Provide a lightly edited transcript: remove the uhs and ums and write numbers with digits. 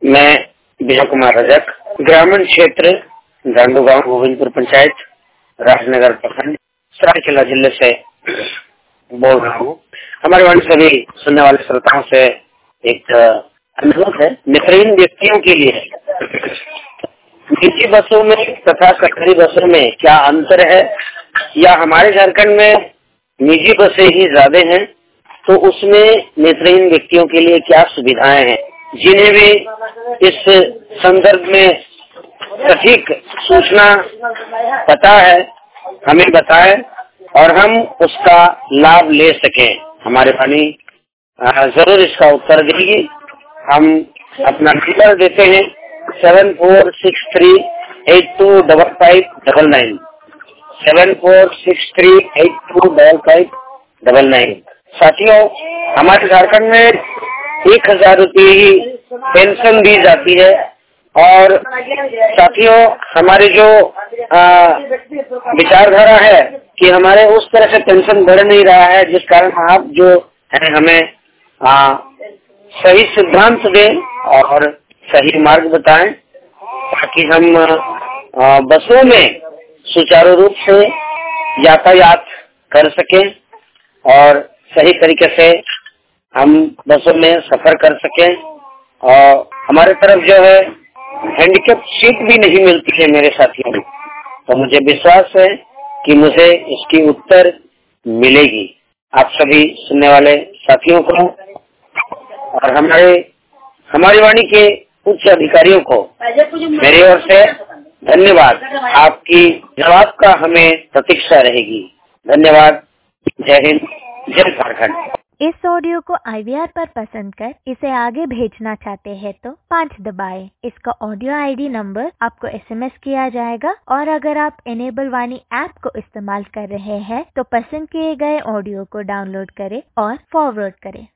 मैं विजय कुमार रजक, ग्रामीण क्षेत्र गांडू गांव, गोविंदपुर पंचायत, राजनगर प्रखंड, सरायकेला जिले से बोल रहा हूँ। हमारे वाणी सभी सुनने वाले श्रोताओं से एक अनुरोध है, नेत्रहीन व्यक्तियों के लिए निजी बसों में तथा सरकारी बसों में क्या अंतर है, या हमारे झारखंड में निजी बसें ही ज्यादा हैं, तो उसमें नेत्रहीन व्यक्तियों के लिए क्या सुविधाएं हैं। जिन्हें भी इस संदर्भ में सटीक सूचना पता है, हमें बताएं और हम उसका लाभ ले सकें। हमारे वाणी जरूर इसका उत्तर देगी। हम अपना नंबर देते हैं 7463825599, 7463825599। साथियों, हमारे झारखंड में 1000 रुपये ही पेंशन दी जाती है। और साथियों, हमारी जो विचारधारा है कि हमारे उस तरह से पेंशन बढ़ नहीं रहा है, जिस कारण आप जो है हमें सही सिद्धांत दें और सही मार्ग बताएं, ताकि हम बसों में सुचारू रूप से यातायात कर सकें और सही तरीके से हम बसों में सफर कर सकें। और हमारे तरफ जो है हैंडीकैप सीट भी नहीं मिलती है मेरे साथियों को, तो मुझे विश्वास है कि मुझे इसकी उत्तर मिलेगी। आप सभी सुनने वाले साथियों को और हमारी वाणी के उच्च अधिकारियों को मेरी ओर से धन्यवाद। आपकी जवाब का हमें प्रतीक्षा रहेगी। धन्यवाद। जय हिंद, जय झारखंड। इस ऑडियो को IVR पर पसंद कर इसे आगे भेजना चाहते हैं तो 5 दबाएं। इसका ऑडियो ID नंबर आपको SMS किया जाएगा। और अगर आप इनेबल वाणी ऐप को इस्तेमाल कर रहे हैं तो पसंद किए गए ऑडियो को डाउनलोड करें और फॉरवर्ड करें।